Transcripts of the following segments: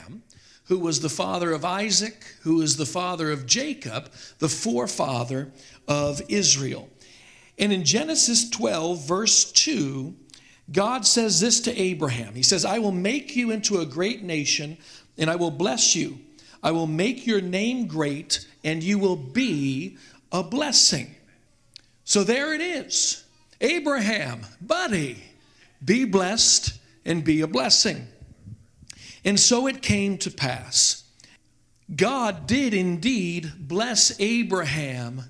Abraham, who was the father of Isaac, who is the father of Jacob, the forefather of Israel. And in Genesis 12, verse 2, God says this to Abraham. He says, I will make you into a great nation, and I will bless you. I will make your name great, and you will be a blessing. So there it is. Abraham, buddy, be blessed and be a blessing. And so it came to pass. God did indeed bless Abraham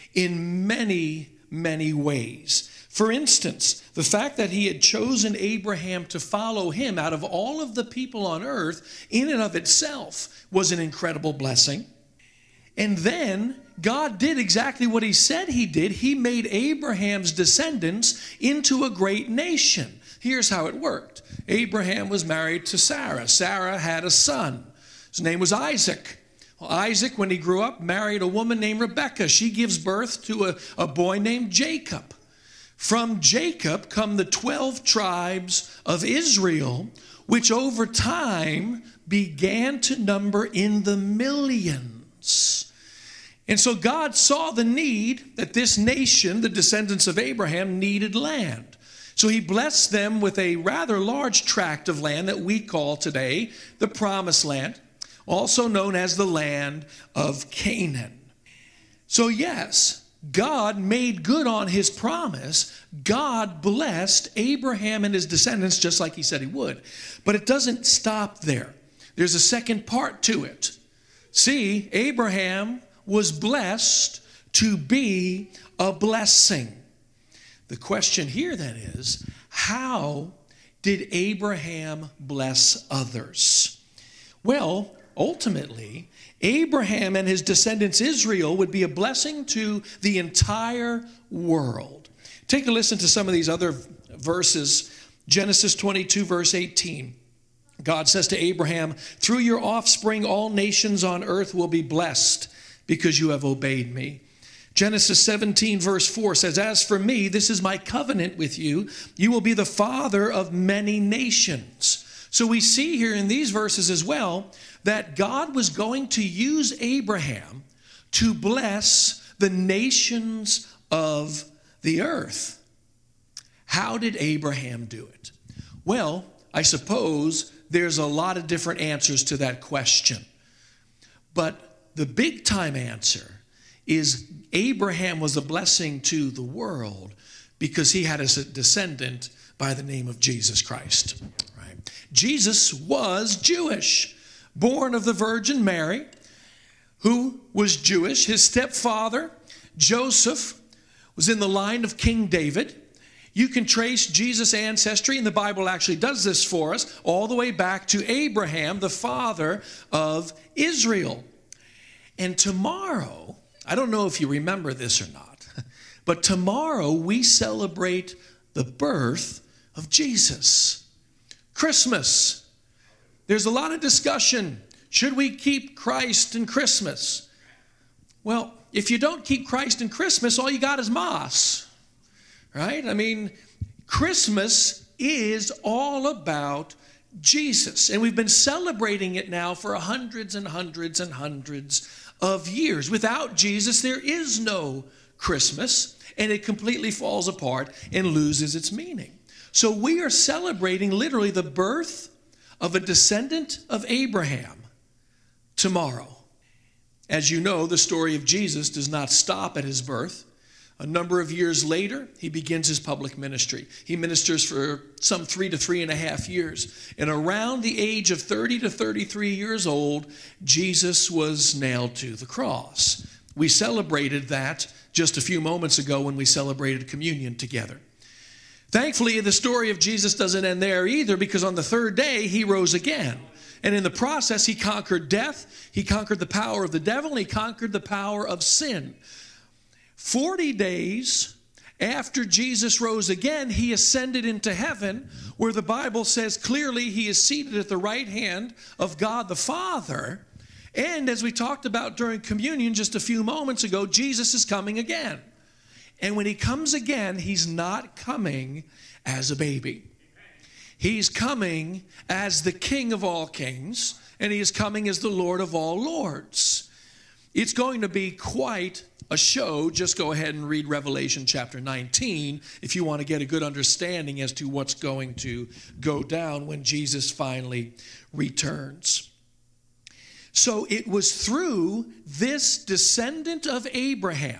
in many, many ways. For instance, the fact that he had chosen Abraham to follow him out of all of the people on earth, in and of itself, was an incredible blessing. And then God did exactly what he said he did. He made Abraham's descendants into a great nation. Here's how it worked. Abraham was married to Sarah. Sarah had a son. His name was Isaac. Well, Isaac, when he grew up, married a woman named Rebekah. She gives birth to a boy named Jacob. From Jacob come the 12 tribes of Israel, which over time began to number in the millions. And so God saw the need that this nation, the descendants of Abraham, needed land. So he blessed them with a rather large tract of land that we call today the Promised Land, also known as the land of Canaan. So yes, God made good on his promise. God blessed Abraham and his descendants just like he said he would. But it doesn't stop there. There's a second part to it. See, Abraham was blessed to be a blessing. The question here then is, how did Abraham bless others? Well, ultimately, Abraham and his descendants Israel would be a blessing to the entire world. Take a listen to some of these other verses. Genesis 22, verse 18. God says to Abraham, through your offspring all nations on earth will be blessed because you have obeyed me. Genesis 17, verse 4 says, as for me, this is my covenant with you. You will be the father of many nations. So we see here in these verses as well that God was going to use Abraham to bless the nations of the earth. How did Abraham do it? Well, I suppose there's a lot of different answers to that question. But the big time answer is Abraham was a blessing to the world because he had a descendant by the name of Jesus Christ. Right? Jesus was Jewish, born of the Virgin Mary, who was Jewish. His stepfather, Joseph, was in the line of King David. You can trace Jesus' ancestry, and the Bible actually does this for us, all the way back to Abraham, the father of Israel. And tomorrow, I don't know if you remember this or not, but tomorrow we celebrate the birth of Jesus. Christmas. There's a lot of discussion. Should we keep Christ in Christmas? Well, if you don't keep Christ in Christmas, all you got is Mass, right? I mean, Christmas is all about Jesus. And we've been celebrating it now for hundreds and hundreds and hundreds of years. Without Jesus, there is no Christmas, and it completely falls apart and loses its meaning. So we are celebrating literally the birth of a descendant of Abraham tomorrow. As you know, the story of Jesus does not stop at his birth. A number of years later, he begins his public ministry. He ministers for some 3 to 3.5 years. And around the age of 30 to 33 years old, Jesus was nailed to the cross. We celebrated that just a few moments ago when we celebrated communion together. Thankfully, the story of Jesus doesn't end there either, because on the third day, he rose again. And in the process, he conquered death, he conquered the power of the devil, and he conquered the power of sin. 40 days after Jesus rose again, he ascended into heaven, where the Bible says clearly he is seated at the right hand of God the Father. And as we talked about during communion just a few moments ago, Jesus is coming again. And when he comes again, he's not coming as a baby. He's coming as the King of all kings and he is coming as the Lord of all lords. It's going to be quite a show. Just go ahead and read Revelation chapter 19 if you want to get a good understanding as to what's going to go down when Jesus finally returns. So it was through this descendant of Abraham,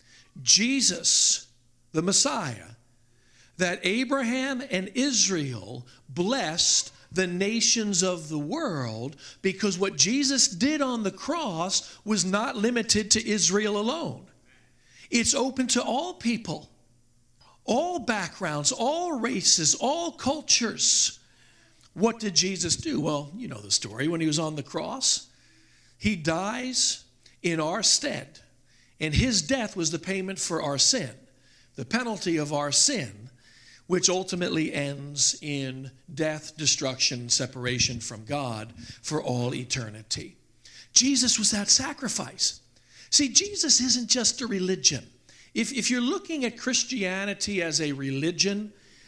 Jesus, the Messiah, that Abraham and Israel blessed the nations of the world, because what Jesus did on the cross was not limited to Israel alone. It's open to all people, all backgrounds, all races, all cultures. What did Jesus do? Well, you know the story. When he was on the cross, he dies in our stead, and his death was the payment for our sin, the penalty of our sin, which ultimately ends in death, destruction, separation from God for all eternity. Jesus was that sacrifice. See, Jesus isn't just a religion. If you're looking at Christianity as a religion,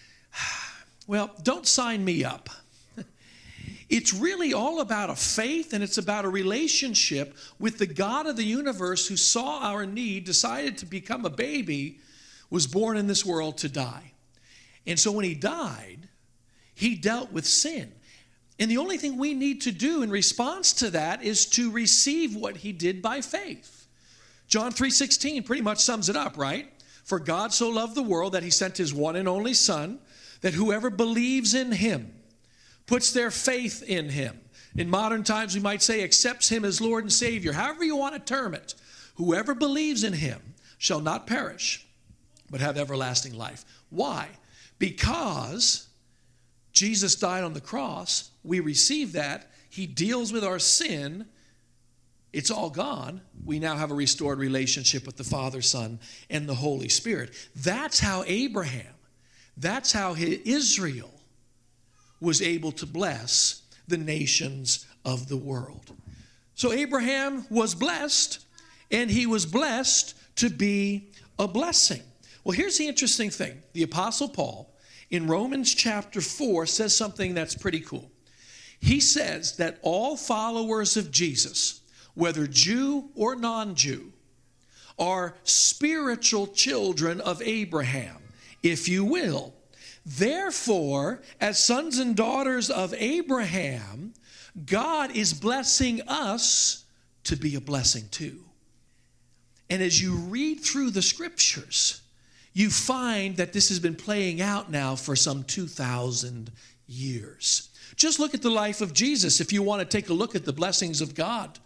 well, don't sign me up. It's really all about a faith, and it's about a relationship with the God of the universe who saw our need, decided to become a baby, was born in this world to die. And so when he died, he dealt with sin. And the only thing we need to do in response to that is to receive what he did by faith. John 3:16 pretty much sums it up, right? For God so loved the world that he sent his one and only Son, that whoever believes in him, puts their faith in him. In modern times, we might say accepts him as Lord and Savior. However you want to term it. Whoever believes in him shall not perish, but have everlasting life. Why? Because Jesus died on the cross, we receive that. He deals with our sin. It's all gone. We now have a restored relationship with the Father, Son, and the Holy Spirit. That's how Abraham, that's how Israel was able to bless the nations of the world. So Abraham was blessed, and he was blessed to be a blessing. Well, here's the interesting thing. The Apostle Paul in Romans chapter 4 says something that's pretty cool. He says that all followers of Jesus, whether Jew or non-Jew, are spiritual children of Abraham, if you will. Therefore, as sons and daughters of Abraham, God is blessing us to be a blessing too. And as you read through the scriptures, you find that this has been playing out now for some 2,000 years. Just look at the life of Jesus if you want to take a look at the blessings of God.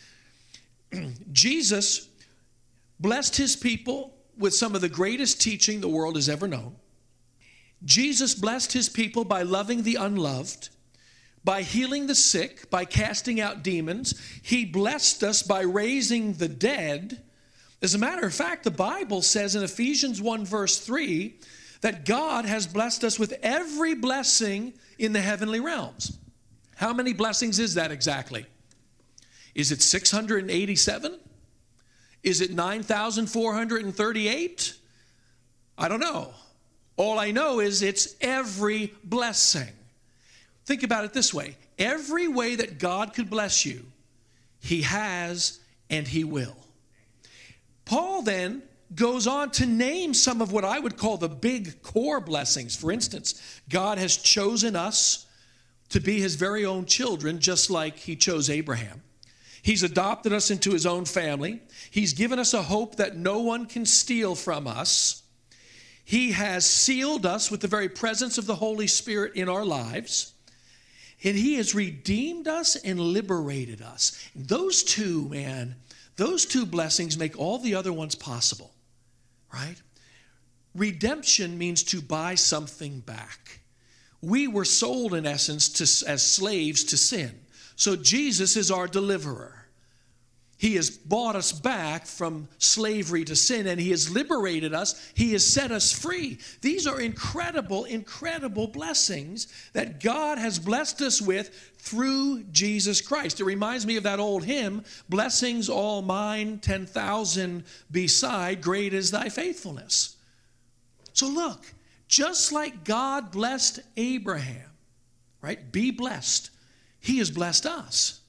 Jesus blessed his people with some of the greatest teaching the world has ever known. Jesus blessed his people by loving the unloved, by healing the sick, by casting out demons. He blessed us by raising the dead. As a matter of fact, the Bible says in Ephesians 1 verse 3 that God has blessed us with every blessing in the heavenly realms. How many blessings is that exactly? Is it 687? Is it 9,438? I don't know. All I know is it's every blessing. Think about it this way. Every way that God could bless you, he has and he will. Paul then goes on to name some of what I would call the big core blessings. For instance, God has chosen us to be his very own children, just like he chose Abraham. He's adopted us into his own family. He's given us a hope that no one can steal from us. He has sealed us with the very presence of the Holy Spirit in our lives. And he has redeemed us and liberated us. Those two blessings make all the other ones possible, right? Redemption means to buy something back. We were sold, in essence, as slaves to sin. So Jesus is our deliverer. He has bought us back from slavery to sin, and he has liberated us. He has set us free. These are incredible, incredible blessings that God has blessed us with through Jesus Christ. It reminds me of that old hymn, blessings all mine, 10,000 beside, great is thy faithfulness. So look, just like God blessed Abraham, right? Be blessed. he has blessed us.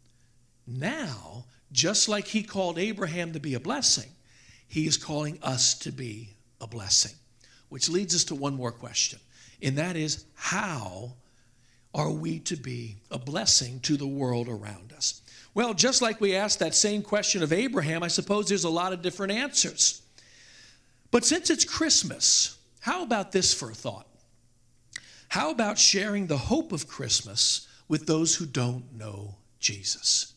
Now, just like he called Abraham to be a blessing, he is calling us to be a blessing. Which leads us to one more question, and that is, how are we to be a blessing to the world around us? Well, just like we asked that same question of Abraham, I suppose there's a lot of different answers. But since it's Christmas, how about this for a thought? How about sharing the hope of Christmas with those who don't know Jesus?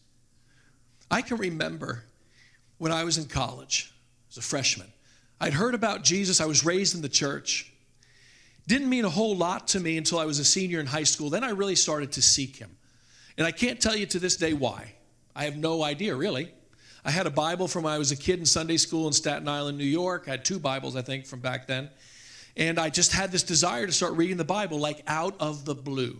I can remember when I was in college, as a freshman, I'd heard about Jesus. I was raised in the church. Didn't mean a whole lot to me until I was a senior in high school. Then I really started to seek him. And I can't tell you to this day why. I have no idea, really. I had a Bible from when I was a kid in Sunday school in Staten Island, New York. I had 2 Bibles, I think, from back then. And I just had this desire to start reading the Bible, like out of the blue.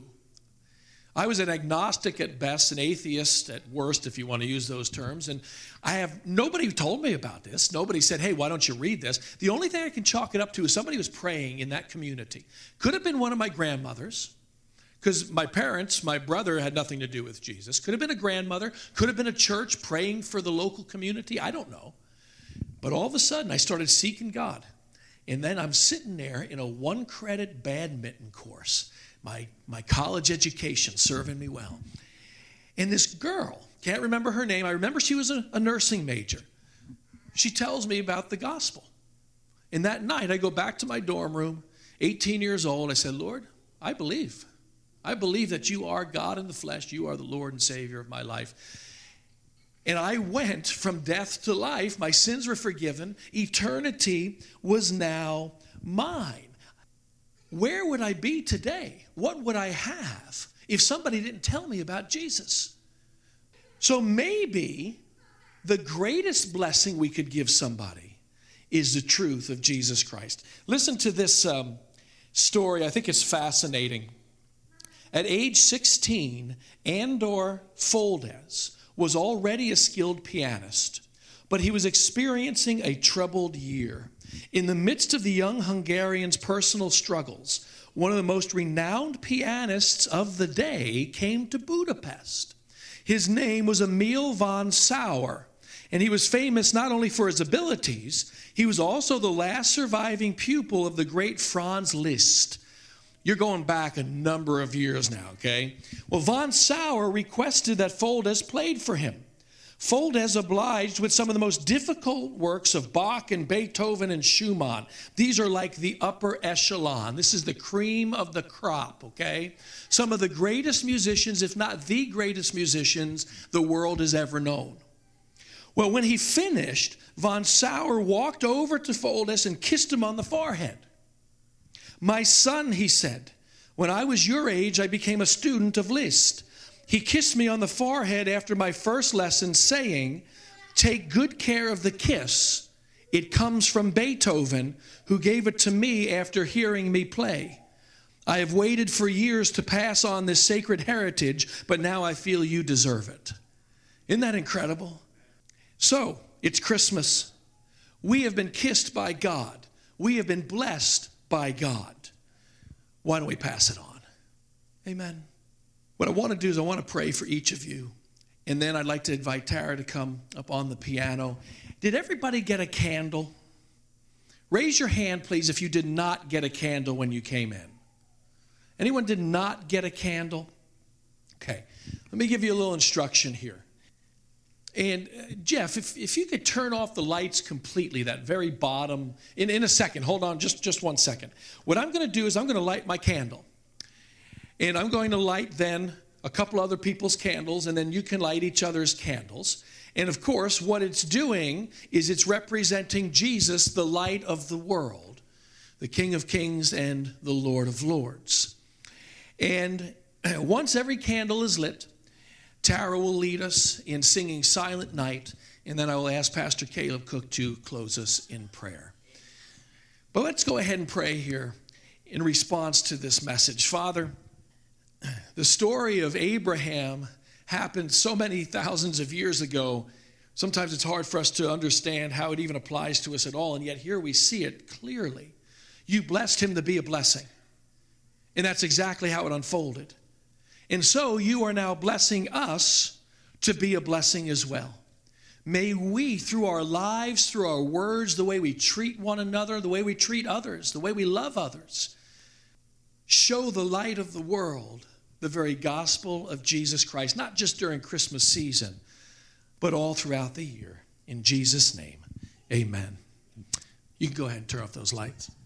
I was an agnostic at best, an atheist at worst, if you want to use those terms. And nobody told me about this. Nobody said, hey, why don't you read this? The only thing I can chalk it up to is somebody was praying in that community. Could have been one of my grandmothers, because my parents, my brother had nothing to do with Jesus. Could have been a grandmother. Could have been a church praying for the local community. I don't know. But all of a sudden, I started seeking God. And then I'm sitting there in a 1-credit badminton course. My college education serving me well. And this girl, can't remember her name. I remember she was a nursing major. She tells me about the gospel. And that night, I go back to my dorm room, 18 years old. I said, Lord, I believe. I believe that you are God in the flesh. You are the Lord and Savior of my life. And I went from death to life. My sins were forgiven. Eternity was now mine. Where would I be today? What would I have if somebody didn't tell me about Jesus? So maybe the greatest blessing we could give somebody is the truth of Jesus Christ. Listen to this story. I think it's fascinating. At age 16, Andor Foldes was already a skilled pianist, but he was experiencing a troubled year. In the midst of the young Hungarian's personal struggles, one of the most renowned pianists of the day came to Budapest. His name was Emil von Sauer, and he was famous not only for his abilities, he was also the last surviving pupil of the great Franz Liszt. You're going back a number of years now, okay? Well, von Sauer requested that Foldes played for him. Foldes obliged with some of the most difficult works of Bach and Beethoven and Schumann. These are like the upper echelon. This is the cream of the crop, okay? Some of the greatest musicians, if not the greatest musicians, the world has ever known. Well, when he finished, von Sauer walked over to Foldes and kissed him on the forehead. My son, he said, when I was your age, I became a student of Liszt. He kissed me on the forehead after my first lesson, saying, take good care of the kiss. It comes from Beethoven, who gave it to me after hearing me play. I have waited for years to pass on this sacred heritage, but now I feel you deserve it. Isn't that incredible? So, it's Christmas. We have been kissed by God. We have been blessed by God. Why don't we pass it on? Amen. What I want to do is I want to pray for each of you. And then I'd like to invite Tara to come up on the piano. Did everybody get a candle? Raise your hand, please, if you did not get a candle when you came in. Anyone did not get a candle? Okay. Let me give you a little instruction here. And Jeff, if you could turn off the lights completely, that very bottom, in a second. Hold on, just 1 second. What I'm going to do is I'm going to light my candle. And I'm going to light then a couple other people's candles, and then you can light each other's candles. And of course, what it's doing is it's representing Jesus, the light of the world, the King of Kings and the Lord of Lords. And once every candle is lit, Tara will lead us in singing Silent Night, and then I will ask Pastor Caleb Cook to close us in prayer. But let's go ahead and pray here in response to this message. Father, the story of Abraham happened so many thousands of years ago. Sometimes it's hard for us to understand how it even applies to us at all, and yet here we see it clearly. You blessed him to be a blessing, and that's exactly how it unfolded. And so you are now blessing us to be a blessing as well. May we, through our lives, through our words, the way we treat one another, the way we treat others, the way we love others, show the light of the world the very gospel of Jesus Christ, not just during Christmas season, but all throughout the year. In Jesus' name, amen. You can go ahead and turn off those lights.